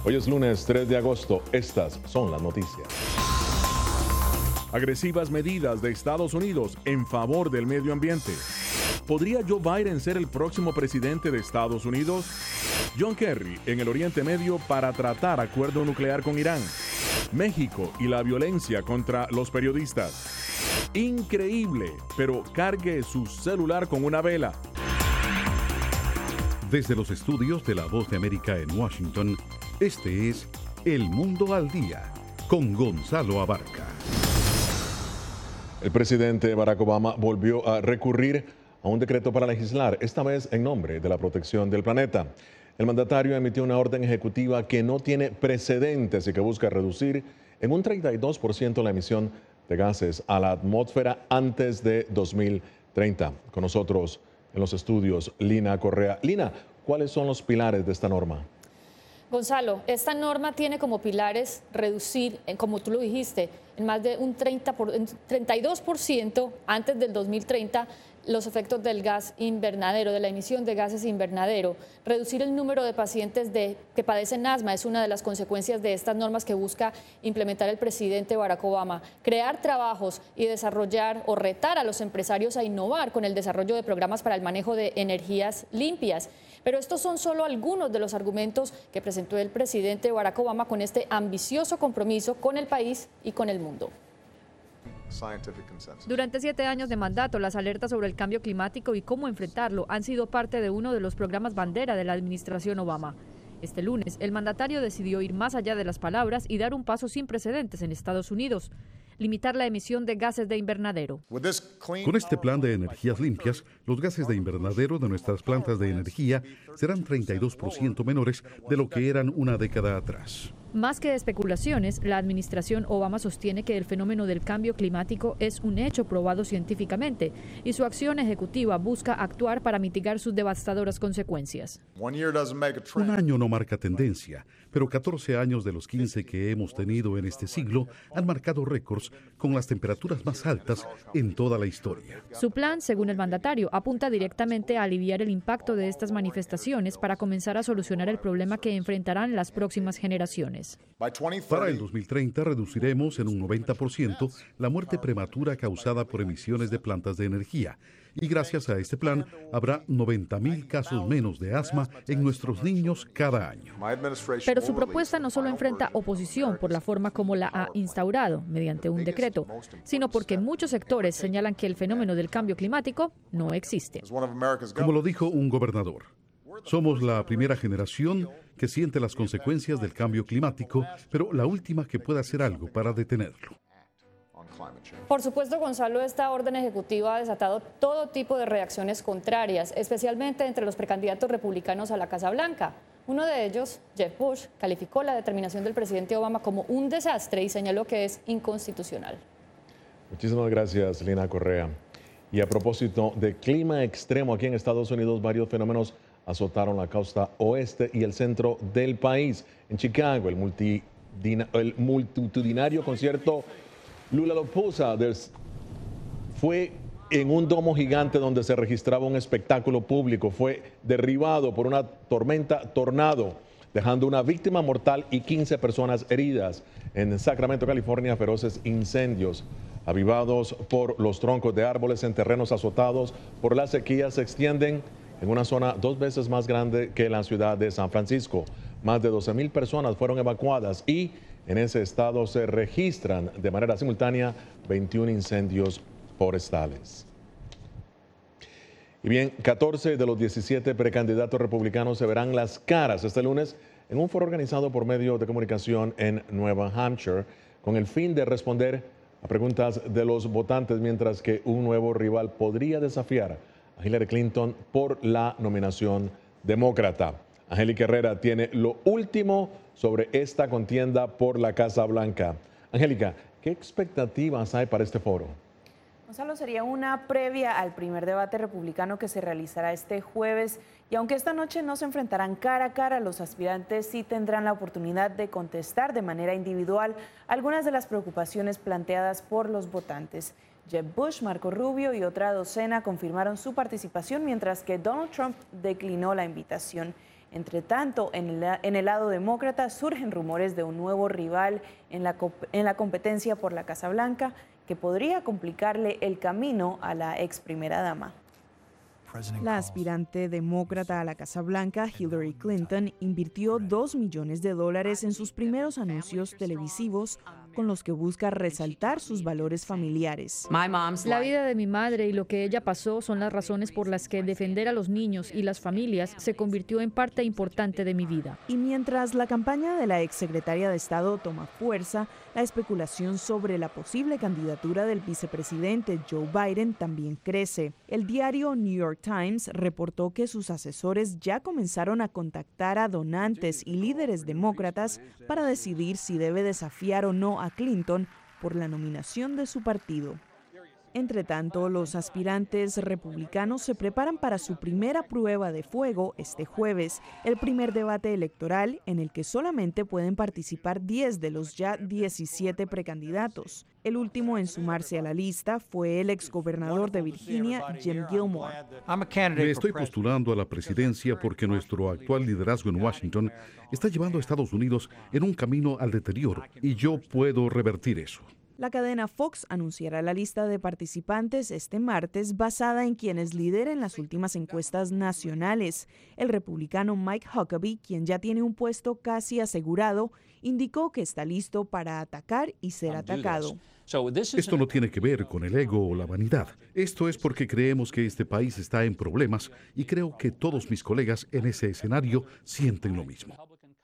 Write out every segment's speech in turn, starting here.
Hoy es lunes 3 de agosto. Estas son las noticias. Agresivas medidas de Estados Unidos en favor del medio ambiente. ¿Podría Joe Biden ser el próximo presidente de Estados Unidos? John Kerry en el Oriente Medio para tratar acuerdo nuclear con Irán. México y la violencia contra los periodistas. Increíble, pero cargue su celular con una vela. Desde los estudios de La Voz de América en Washington, este es El Mundo al Día, con Gonzalo Abarca. El presidente Barack Obama volvió a recurrir a un decreto para legislar, esta vez en nombre de la protección del planeta. El mandatario emitió una orden ejecutiva que no tiene precedentes y que busca reducir en un 32% la emisión de gases a la atmósfera antes de 2030. Con nosotros en los estudios, Lina Correa. Lina, ¿cuáles son los pilares de esta norma? Gonzalo, esta norma tiene como pilares reducir, como tú lo dijiste, en más de un 32% antes del 2030 los efectos del gas invernadero, de la emisión de gases invernadero. Reducir el número de pacientes que padecen asma es una de las consecuencias de estas normas que busca implementar el presidente Barack Obama. Crear trabajos y desarrollar o retar a los empresarios a innovar con el desarrollo de programas para el manejo de energías limpias. Pero estos son solo algunos de los argumentos que presentó el presidente Barack Obama con este ambicioso compromiso con el país y con el mundo. Durante 7 años de mandato, las alertas sobre el cambio climático y cómo enfrentarlo han sido parte de uno de los programas bandera de la administración Obama. Este lunes, el mandatario decidió ir más allá de las palabras y dar un paso sin precedentes en Estados Unidos: limitar la emisión de gases de invernadero. Con este plan de energías limpias, los gases de invernadero de nuestras plantas de energía serán 32% menores de lo que eran una década atrás. Más que especulaciones, la administración Obama sostiene que el fenómeno del cambio climático es un hecho probado científicamente y su acción ejecutiva busca actuar para mitigar sus devastadoras consecuencias. Un año no marca tendencia, pero 14 años de los 15 que hemos tenido en este siglo han marcado récords con las temperaturas más altas en toda la historia. Su plan, según el mandatario, apunta directamente a aliviar el impacto de estas manifestaciones para comenzar a solucionar el problema que enfrentarán las próximas generaciones. Para el 2030 reduciremos en un 90% la muerte prematura causada por emisiones de plantas de energía. Y gracias a este plan habrá 90,000 casos menos de asma en nuestros niños cada año. Pero su propuesta no solo enfrenta oposición por la forma como la ha instaurado, mediante un decreto, sino porque muchos sectores señalan que el fenómeno del cambio climático no existe. Como lo dijo un gobernador, somos la primera generación que siente las consecuencias del cambio climático, pero la última que puede hacer algo para detenerlo. Por supuesto, Gonzalo, esta orden ejecutiva ha desatado todo tipo de reacciones contrarias, especialmente entre los precandidatos republicanos a la Casa Blanca. Uno de ellos, Jeb Bush, calificó la determinación del presidente Obama como un desastre y señaló que es inconstitucional. Muchísimas gracias, Lina Correa. Y a propósito de clima extremo aquí en Estados Unidos, varios fenómenos azotaron la costa oeste y el centro del país. En Chicago, el multitudinario concierto Lollapalooza fue en un domo gigante donde se registraba un espectáculo público. Fue derribado por una tormenta tornado, dejando una víctima mortal y 15 personas heridas. En Sacramento, California, feroces incendios avivados por los troncos de árboles en terrenos azotados por la sequía se extienden en una zona 2 veces más grande que la ciudad de San Francisco. Más de 12,000 personas fueron evacuadas y en ese estado se registran de manera simultánea 21 incendios forestales. Y bien, 14 de los 17 precandidatos republicanos se verán las caras este lunes en un foro organizado por medios de comunicación en Nueva Hampshire con el fin de responder a preguntas de los votantes, mientras que un nuevo rival podría desafiar a Hillary Clinton por la nominación demócrata. Angélica Herrera tiene lo último sobre esta contienda por la Casa Blanca. Angélica, ¿qué expectativas hay para este foro? Gonzalo, sería una previa al primer debate republicano que se realizará este jueves, y aunque esta noche no se enfrentarán cara a cara, los aspirantes sí tendrán la oportunidad de contestar de manera individual algunas de las preocupaciones planteadas por los votantes. Jeb Bush, Marco Rubio y otra docena confirmaron su participación, mientras que Donald Trump declinó la invitación. Entre tanto, en el lado demócrata surgen rumores de un nuevo rival en la competencia por la Casa Blanca que podría complicarle el camino a la ex primera dama. La aspirante demócrata a la Casa Blanca, Hillary Clinton, invirtió $2 millones en sus primeros anuncios televisivos con los que busca resaltar sus valores familiares. La vida de mi madre y lo que ella pasó son las razones por las que defender a los niños y las familias se convirtió en parte importante de mi vida. Y mientras la campaña de la exsecretaria de Estado toma fuerza, la especulación sobre la posible candidatura del vicepresidente Joe Biden también crece. El diario New York Times reportó que sus asesores ya comenzaron a contactar a donantes y líderes demócratas para decidir si debe desafiar o no a Clinton por la nominación de su partido. Entre tanto, los aspirantes republicanos se preparan para su primera prueba de fuego este jueves, el primer debate electoral en el que solamente pueden participar 10 de los ya 17 precandidatos. El último en sumarse a la lista fue el exgobernador de Virginia, Jim Gilmore. Me estoy postulando a la presidencia porque nuestro actual liderazgo en Washington está llevando a Estados Unidos en un camino al deterioro y yo puedo revertir eso. La cadena Fox anunciará la lista de participantes este martes basada en quienes lideren las últimas encuestas nacionales. El republicano Mike Huckabee, quien ya tiene un puesto casi asegurado, indicó que está listo para atacar y ser atacado. Esto no tiene que ver con el ego o la vanidad. Esto es porque creemos que este país está en problemas y creo que todos mis colegas en ese escenario sienten lo mismo.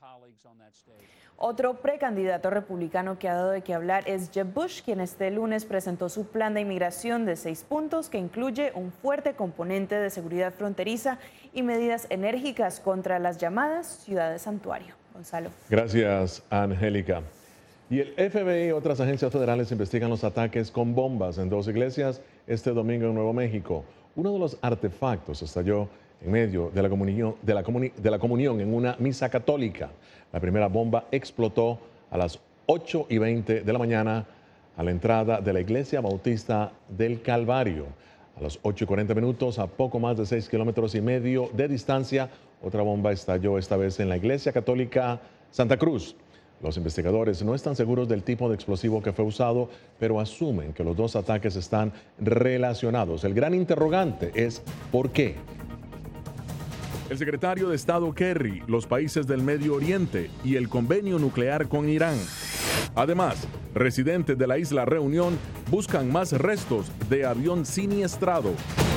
Otro precandidato republicano que ha dado de qué hablar es Jeb Bush, quien este lunes presentó su plan de inmigración de 6 puntos que incluye un fuerte componente de seguridad fronteriza y medidas enérgicas contra las llamadas ciudades santuario. Gonzalo. Gracias, Angélica. Y el FBI y otras agencias federales investigan los ataques con bombas en 2 iglesias este domingo en Nuevo México. Uno de los artefactos estalló en medio de la comunión en una misa católica. La primera bomba explotó a las 8:20 de la mañana a la entrada de la Iglesia Bautista del Calvario. A las 8:40 minutos, a poco más de 6,5 kilómetros de distancia, otra bomba estalló esta vez en la Iglesia Católica Santa Cruz. Los investigadores no están seguros del tipo de explosivo que fue usado, pero asumen que los 2 ataques están relacionados. El gran interrogante es ¿por qué? El secretario de Estado Kerry, los países del Medio Oriente y el convenio nuclear con Irán. Además, residentes de la isla Reunión buscan más restos de avión siniestrado.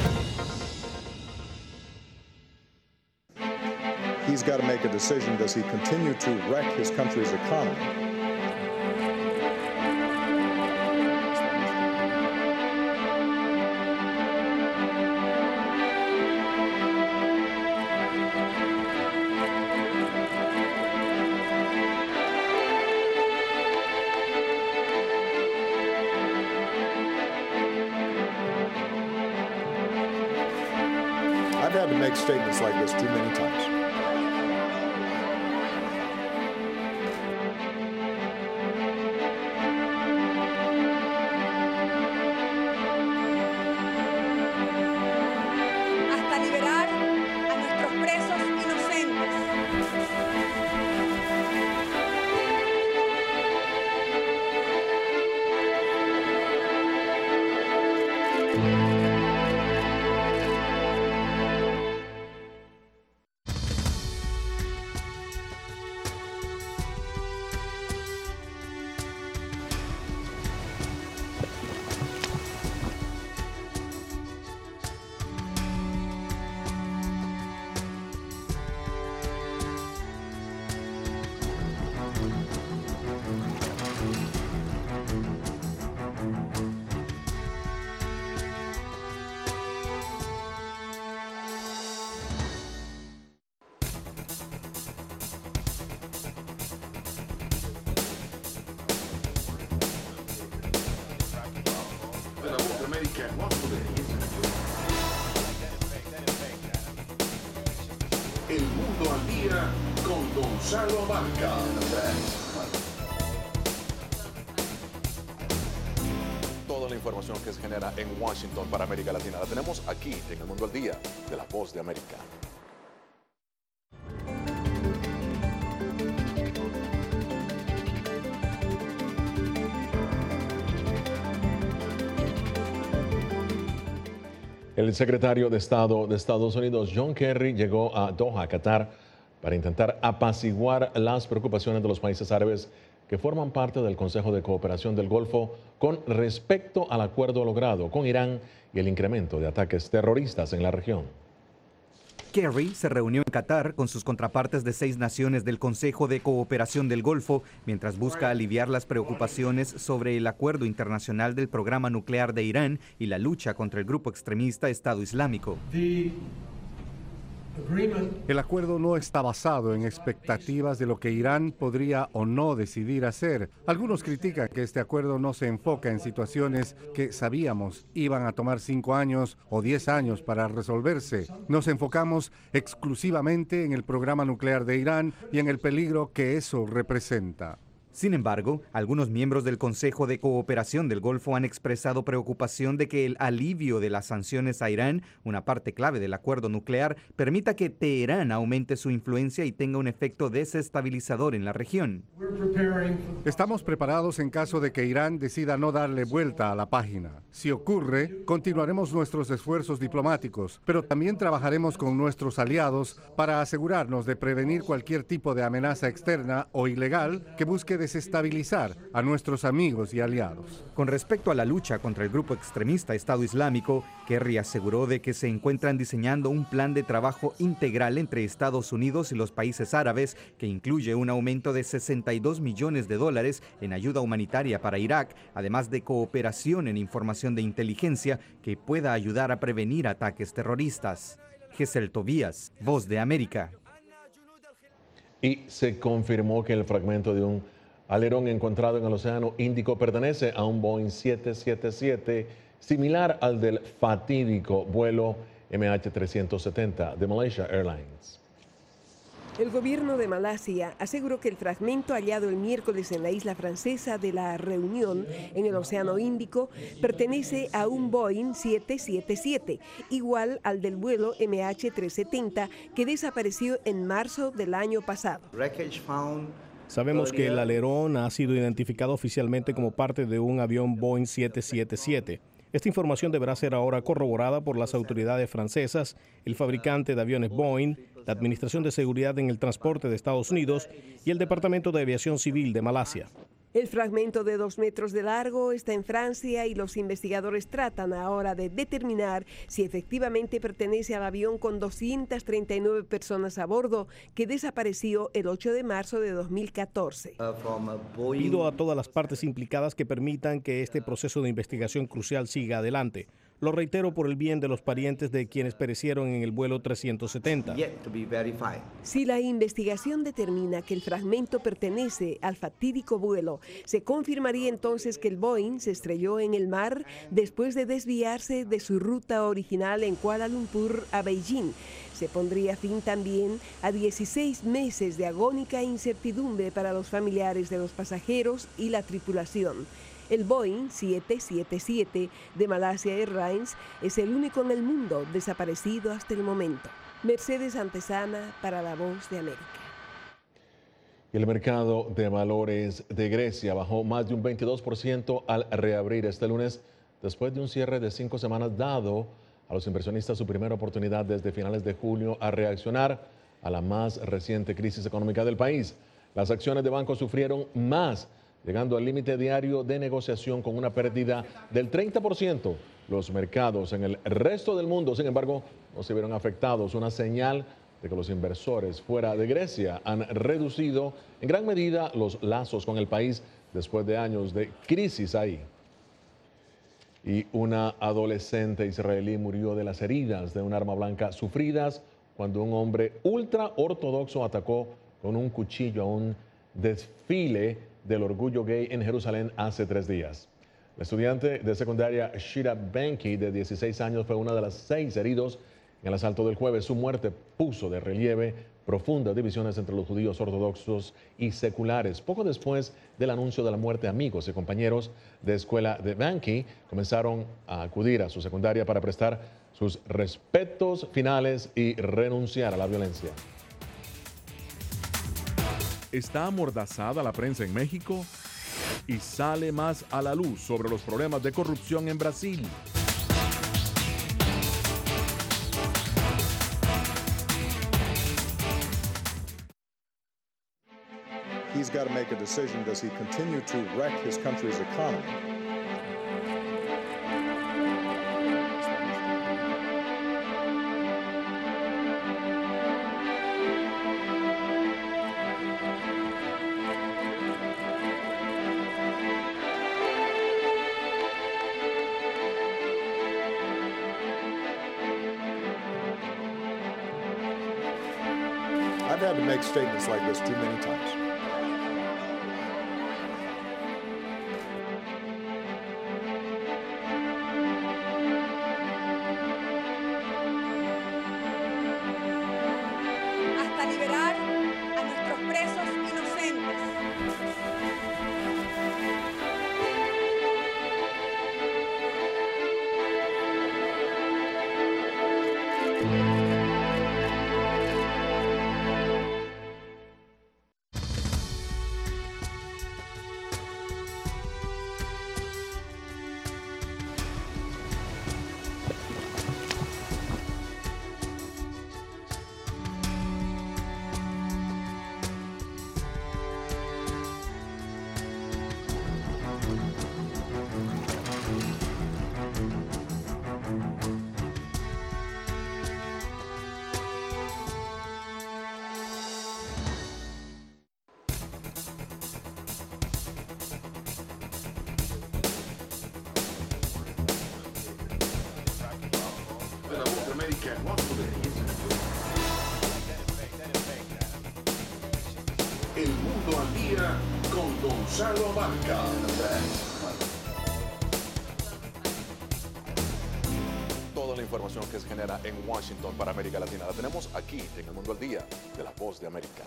He's got to make a decision. Does he continue to wreck his country's economy? I've had to make statements like this too many times. El Mundo al Día con Gonzalo Abarca. Toda la información que se genera en Washington para América Latina la tenemos aquí en El Mundo al Día de La Voz de América. El secretario de Estado de Estados Unidos, John Kerry, llegó a Doha, Qatar, para intentar apaciguar las preocupaciones de los países árabes que forman parte del Consejo de Cooperación del Golfo con respecto al acuerdo logrado con Irán y el incremento de ataques terroristas en la región. Kerry se reunió en Qatar con sus contrapartes de 6 naciones del Consejo de Cooperación del Golfo, mientras busca aliviar las preocupaciones sobre el acuerdo internacional del programa nuclear de Irán y la lucha contra el grupo extremista Estado Islámico. El acuerdo no está basado en expectativas de lo que Irán podría o no decidir hacer. Algunos critican que este acuerdo no se enfoca en situaciones que sabíamos iban a tomar 5 años o 10 años para resolverse. Nos enfocamos exclusivamente en el programa nuclear de Irán y en el peligro que eso representa. Sin embargo, algunos miembros del Consejo de Cooperación del Golfo han expresado preocupación de que el alivio de las sanciones a Irán, una parte clave del acuerdo nuclear, permita que Teherán aumente su influencia y tenga un efecto desestabilizador en la región. Estamos preparados en caso de que Irán decida no darle vuelta a la página. Si ocurre, continuaremos nuestros esfuerzos diplomáticos, pero también trabajaremos con nuestros aliados para asegurarnos de prevenir cualquier tipo de amenaza externa o ilegal que busque desestabilizar a nuestros amigos y aliados. Con respecto a la lucha contra el grupo extremista Estado Islámico, Kerry aseguró de que se encuentran diseñando un plan de trabajo integral entre Estados Unidos y los países árabes que incluye un aumento de $62 millones en ayuda humanitaria para Irak, además de cooperación en información de inteligencia que pueda ayudar a prevenir ataques terroristas. Gesell Tobías, Voz de América. Y se confirmó que el fragmento de un alerón encontrado en el Océano Índico pertenece a un Boeing 777, similar al del fatídico vuelo MH370 de Malaysia Airlines. El gobierno de Malasia aseguró que el fragmento hallado el miércoles en la isla francesa de La Reunión, en el Océano Índico, pertenece a un Boeing 777, igual al del vuelo MH370 que desapareció en marzo del año pasado. Sabemos que el alerón ha sido identificado oficialmente como parte de un avión Boeing 777. Esta información deberá ser ahora corroborada por las autoridades francesas, el fabricante de aviones Boeing, la Administración de Seguridad en el Transporte de Estados Unidos y el Departamento de Aviación Civil de Malasia. El fragmento de 2 metros de largo está en Francia y los investigadores tratan ahora de determinar si efectivamente pertenece al avión con 239 personas a bordo que desapareció el 8 de marzo de 2014. Pido a todas las partes implicadas que permitan que este proceso de investigación crucial siga adelante. Lo reitero por el bien de los parientes de quienes perecieron en el vuelo 370. Si la investigación determina que el fragmento pertenece al fatídico vuelo, se confirmaría entonces que el Boeing se estrelló en el mar después de desviarse de su ruta original en Kuala Lumpur a Beijing. Se pondría fin también a 16 meses de agónica incertidumbre para los familiares de los pasajeros y la tripulación. El Boeing 777 de Malaysia Airlines es el único en el mundo desaparecido hasta el momento. Mercedes Antesana para La Voz de América. El mercado de valores de Grecia bajó más de un 22% al reabrir este lunes, después de un cierre de 5 semanas dado a los inversionistas su primera oportunidad desde finales de junio a reaccionar a la más reciente crisis económica del país. Las acciones de bancos sufrieron más, llegando al límite diario de negociación con una pérdida del 30%. Los mercados en el resto del mundo, sin embargo, no se vieron afectados, una señal de que los inversores fuera de Grecia han reducido en gran medida los lazos con el país después de años de crisis ahí. Y una adolescente israelí murió de las heridas de un arma blanca sufridas cuando un hombre ultra ortodoxo atacó con un cuchillo a un desfile del orgullo gay en Jerusalén hace 3 días. La estudiante de secundaria Shira Benki, de 16 años, fue una de las 6 heridos en el asalto del jueves. Su muerte puso de relieve profundas divisiones entre los judíos ortodoxos y seculares. Poco después del anuncio de la muerte, amigos y compañeros de escuela de Benki comenzaron a acudir a su secundaria para prestar sus respetos finales y renunciar a la violencia. ¿Está amordazada la prensa en México? Y sale más a la luz sobre los problemas de corrupción en Brasil. he's got to make a decision. Does he continue to wreck his country's economy? I've had to make statements like this too many times. Hasta liberar a nuestros presos inocentes. De la Voz de América en Washington. El Mundo al Día con Gonzalo Abarca. Toda la información que se genera en Washington para América Latina la tenemos aquí en El Mundo al Día de La Voz de América.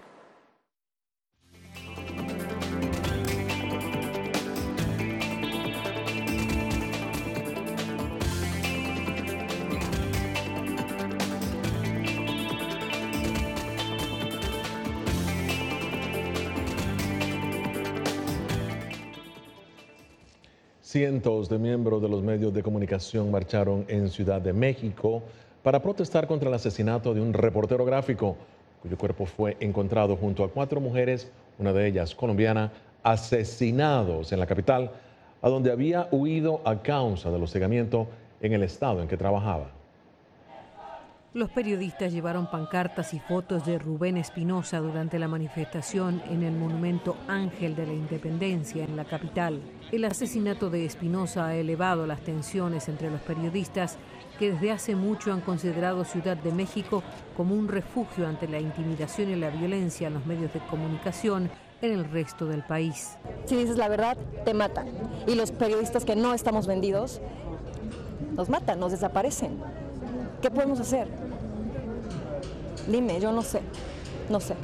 Cientos de miembros de los medios de comunicación marcharon en Ciudad de México para protestar contra el asesinato de un reportero gráfico, cuyo cuerpo fue encontrado junto a 4 mujeres, una de ellas colombiana, asesinados en la capital, a donde había huido a causa del hostigamiento en el estado en que trabajaba. Los periodistas llevaron pancartas y fotos de Rubén Espinosa durante la manifestación en el monumento Ángel de la Independencia en la capital. El asesinato de Espinosa ha elevado las tensiones entre los periodistas que desde hace mucho han considerado Ciudad de México como un refugio ante la intimidación y la violencia en los medios de comunicación en el resto del país. Si dices la verdad, te matan. Y los periodistas que no estamos vendidos, nos matan, nos desaparecen. ¿Qué podemos hacer? Dime, yo no sé. No sé.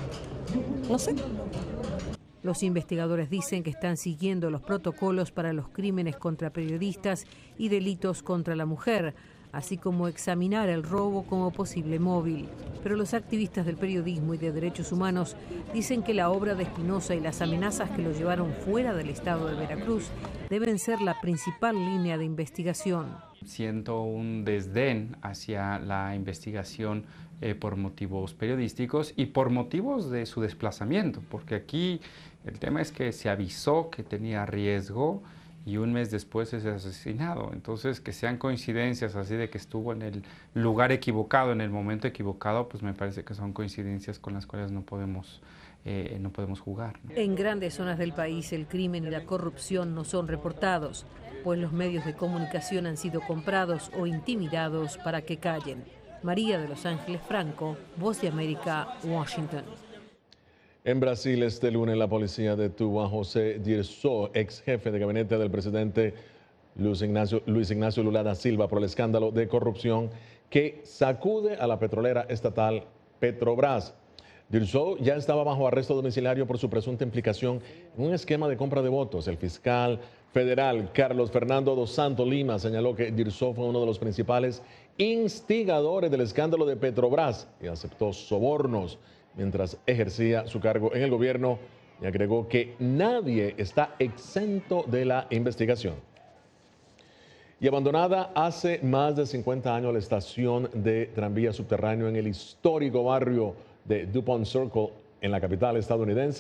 Los investigadores dicen que están siguiendo los protocolos para los crímenes contra periodistas y delitos contra la mujer, así como examinar el robo como posible móvil. Pero los activistas del periodismo y de derechos humanos dicen que la obra de Espinosa y las amenazas que lo llevaron fuera del estado de Veracruz deben ser la principal línea de investigación. Siento un desdén hacia la investigación por motivos periodísticos y por motivos de su desplazamiento, porque aquí el tema es que se avisó que tenía riesgo y un mes después es asesinado. Entonces, que sean coincidencias así de que estuvo en el lugar equivocado, en el momento equivocado, pues me parece que son coincidencias con las cuales no podemos jugar, ¿no? En grandes zonas del país el crimen y la corrupción no son reportados, pues los medios de comunicación han sido comprados o intimidados para que callen. María de Los Ángeles Franco, Voz de América, Washington. En Brasil, este lunes, la policía detuvo a José Dirceu, ex jefe de gabinete del presidente Luis Ignacio Lula da Silva, por el escándalo de corrupción que sacude a la petrolera estatal Petrobras. Dirceu ya estaba bajo arresto domiciliario por su presunta implicación en un esquema de compra de votos. El fiscal federal Carlos Fernando dos Santos Lima señaló que Dirceu fue uno de los principales instigadores del escándalo de Petrobras y aceptó sobornos mientras ejercía su cargo en el gobierno, y agregó que nadie está exento de la investigación. Y abandonada hace más de 50 años la estación de tranvía subterráneo en el histórico barrio de DuPont Circle en la capital estadounidense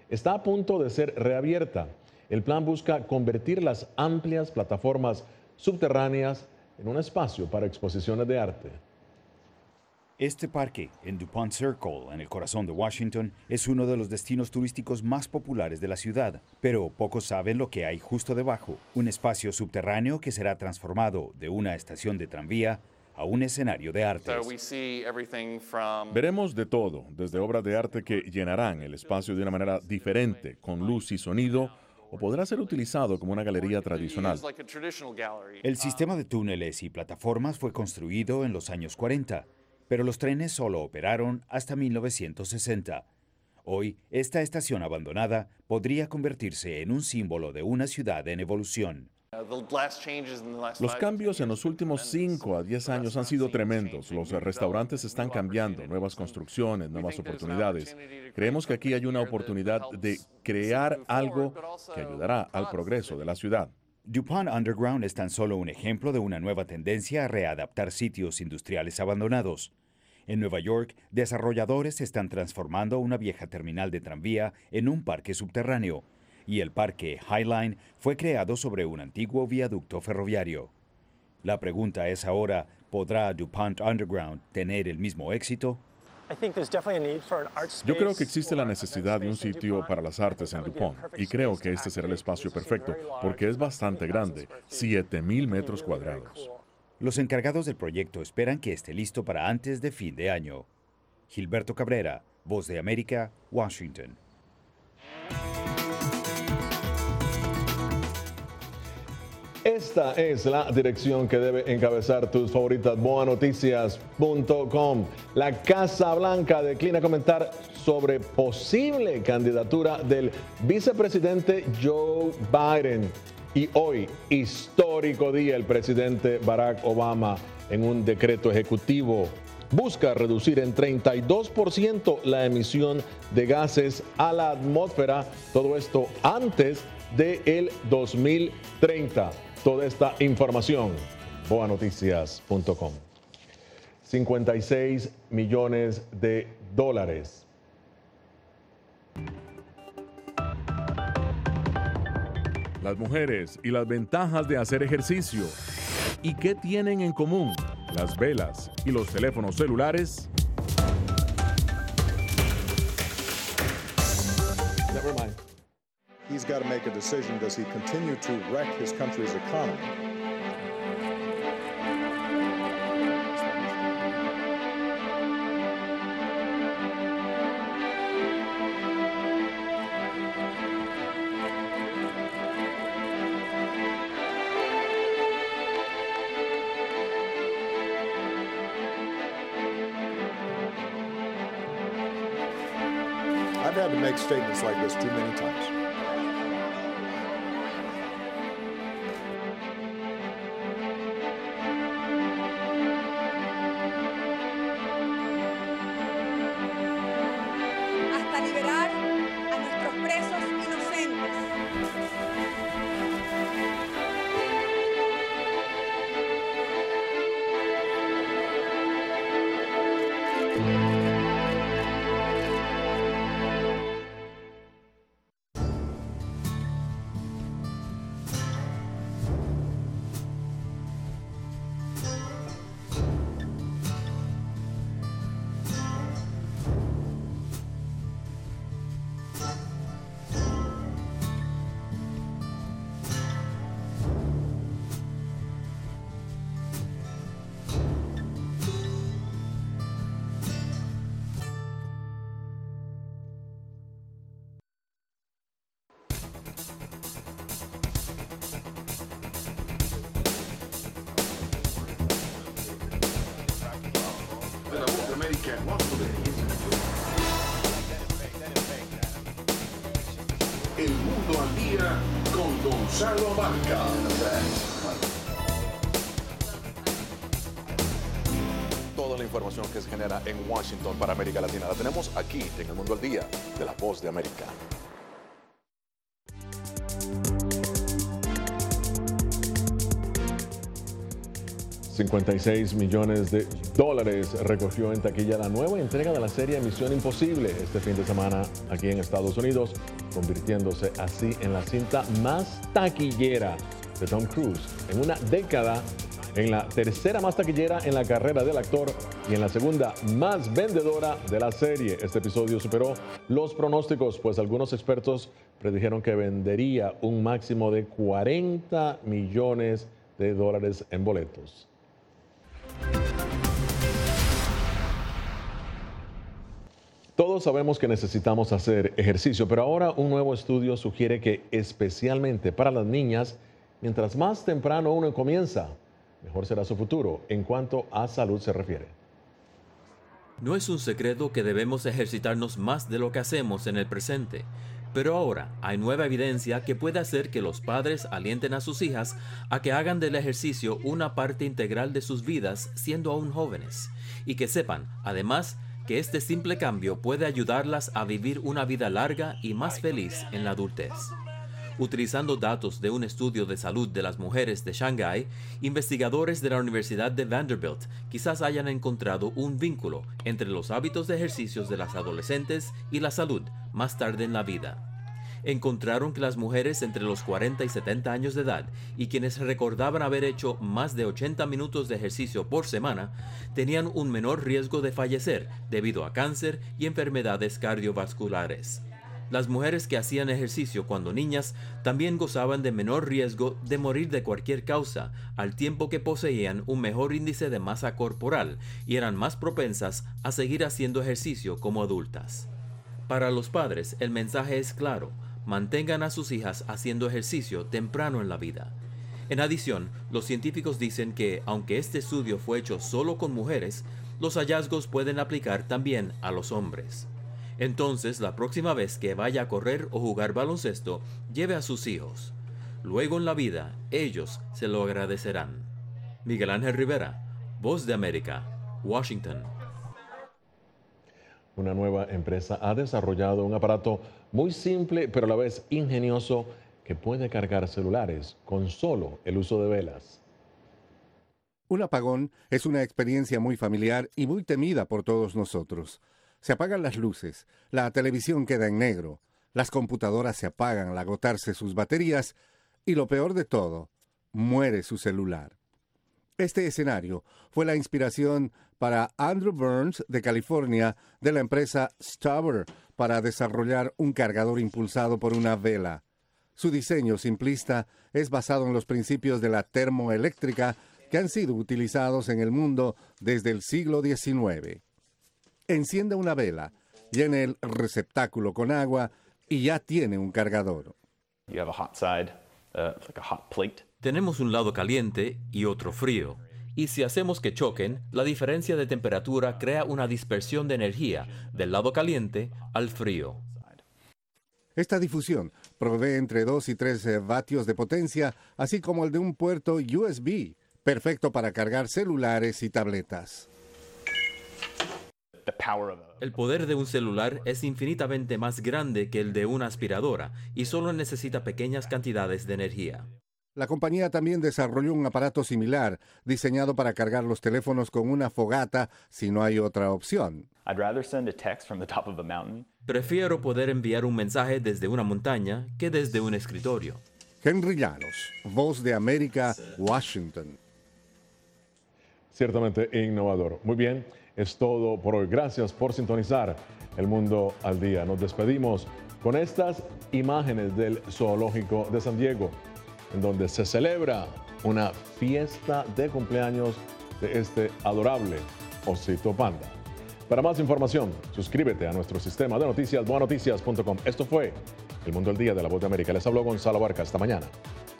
está a punto de ser reabierta. El plan busca convertir las amplias plataformas subterráneas en un espacio para exposiciones de arte. Este parque, en DuPont Circle, en el corazón de Washington, es uno de los destinos turísticos más populares de la ciudad, pero pocos saben lo que hay justo debajo, un espacio subterráneo que será transformado de una estación de tranvía a un escenario de artes. Veremos de todo, desde obras de arte que llenarán el espacio de una manera diferente, con luz y sonido, o podrá ser utilizado como una galería tradicional. El sistema de túneles y plataformas fue construido en los años 40, pero los trenes solo operaron hasta 1960. Hoy, esta estación abandonada podría convertirse en un símbolo de una ciudad en evolución. Los cambios en los últimos 5 a 10 años han sido tremendos. Los restaurantes están cambiando, nuevas construcciones, nuevas oportunidades. Creemos que aquí hay una oportunidad de crear algo que ayudará al progreso de la ciudad. DuPont Underground es tan solo un ejemplo de una nueva tendencia a readaptar sitios industriales abandonados. En Nueva York, desarrolladores están transformando una vieja terminal de tranvía en un parque subterráneo, y el parque Highline fue creado sobre un antiguo viaducto ferroviario. La pregunta es ahora, ¿podrá DuPont Underground tener el mismo éxito? Yo creo que existe la necesidad de un sitio para las artes en DuPont, y creo que este será el espacio perfecto, porque es bastante grande, 7,000 metros cuadrados. Los encargados del proyecto esperan que esté listo para antes de fin de año. Gilberto Cabrera, Voz de América, Washington. Esta es la dirección que debe encabezar tus favoritas, boanoticias.com. La Casa Blanca declina comentar sobre posible candidatura del vicepresidente Joe Biden. Y hoy, histórico día, el presidente Barack Obama, en un decreto ejecutivo, busca reducir en 32% la emisión de gases a la atmósfera, todo esto antes del 2030. Toda esta información, boanoticias.com. 56 millones de dólares. Las mujeres y las ventajas de hacer ejercicio. ¿Y qué tienen en común las velas y los teléfonos celulares? Never mind. He's got to make a decision. Does he continue to wreck his country's economy? I've had to make statements like this too many times. El Mundo al Día con Gonzalo Abarca. Toda la información que se genera en Washington para América Latina la tenemos aquí en El Mundo al Día de La Voz de América. $56 millones recogió en taquilla la nueva entrega de la serie Misión Imposible este fin de semana aquí en Estados Unidos, convirtiéndose así en la cinta más taquillera de Tom Cruise en una década, en la tercera más taquillera en la carrera del actor y en la segunda más vendedora de la serie. Este episodio superó los pronósticos, pues algunos expertos predijeron que vendería un máximo de $40 millones en boletos. Todos sabemos que necesitamos hacer ejercicio, pero ahora un nuevo estudio sugiere que especialmente para las niñas, mientras más temprano uno comienza, mejor será su futuro en cuanto a salud se refiere. No es un secreto que debemos ejercitarnos más de lo que hacemos en el presente, pero ahora hay nueva evidencia que puede hacer que los padres alienten a sus hijas a que hagan del ejercicio una parte integral de sus vidas siendo aún jóvenes, y que sepan, además, que este simple cambio puede ayudarlas a vivir una vida larga y más feliz en la adultez. Utilizando datos de un estudio de salud de las mujeres de Shanghái, investigadores de la Universidad de Vanderbilt quizás hayan encontrado un vínculo entre los hábitos de ejercicios de las adolescentes y la salud más tarde en la vida. Encontraron que las mujeres entre los 40 y 70 años de edad y quienes recordaban haber hecho más de 80 minutos de ejercicio por semana tenían un menor riesgo de fallecer debido a cáncer y enfermedades cardiovasculares. Las mujeres que hacían ejercicio cuando niñas también gozaban de menor riesgo de morir de cualquier causa, al tiempo que poseían un mejor índice de masa corporal y eran más propensas a seguir haciendo ejercicio como adultas. Para los padres, el mensaje es claro: mantengan a sus hijas haciendo ejercicio temprano en la vida. En adición, los científicos dicen que, aunque este estudio fue hecho solo con mujeres, los hallazgos pueden aplicar también a los hombres. Entonces, la próxima vez que vaya a correr o jugar baloncesto, lleve a sus hijos. Luego en la vida, ellos se lo agradecerán. Miguel Ángel Rivera, Voz de América, Washington. Una nueva empresa ha desarrollado un aparato muy simple, pero a la vez ingenioso, que puede cargar celulares con solo el uso de velas. Un apagón es una experiencia muy familiar y muy temida por todos nosotros. Se apagan las luces, la televisión queda en negro, las computadoras se apagan al agotarse sus baterías y lo peor de todo, muere su celular. Este escenario fue la inspiración para Andrew Burns de California de la empresa Stauber para desarrollar un cargador impulsado por una vela. Su diseño simplista es basado en los principios de la termoeléctrica que han sido utilizados en el mundo desde el siglo XIX. Encienda una vela, llene el receptáculo con agua y ya tiene un cargador. Tenemos un lado caliente y otro frío. Y si hacemos que choquen, la diferencia de temperatura crea una dispersión de energía del lado caliente al frío. Esta difusión provee entre 2 y 3 vatios de potencia, así como el de un puerto USB, perfecto para cargar celulares y tabletas. El poder de un celular es infinitamente más grande que el de una aspiradora y solo necesita pequeñas cantidades de energía. La compañía también desarrolló un aparato similar, diseñado para cargar los teléfonos con una fogata si no hay otra opción. Prefiero poder enviar un mensaje desde una montaña que desde un escritorio. Henry Llanos, Voz de América, Washington. Ciertamente innovador. Muy bien, es todo por hoy. Gracias por sintonizar El Mundo al Día. Nos despedimos con estas imágenes del Zoológico de San Diego, en donde se celebra una fiesta de cumpleaños de este adorable osito panda. Para más información, suscríbete a nuestro sistema de noticias, boanoticias.com. Esto fue El Mundo al Día de la Voz de América. Les habló Gonzalo Barca. Hasta mañana.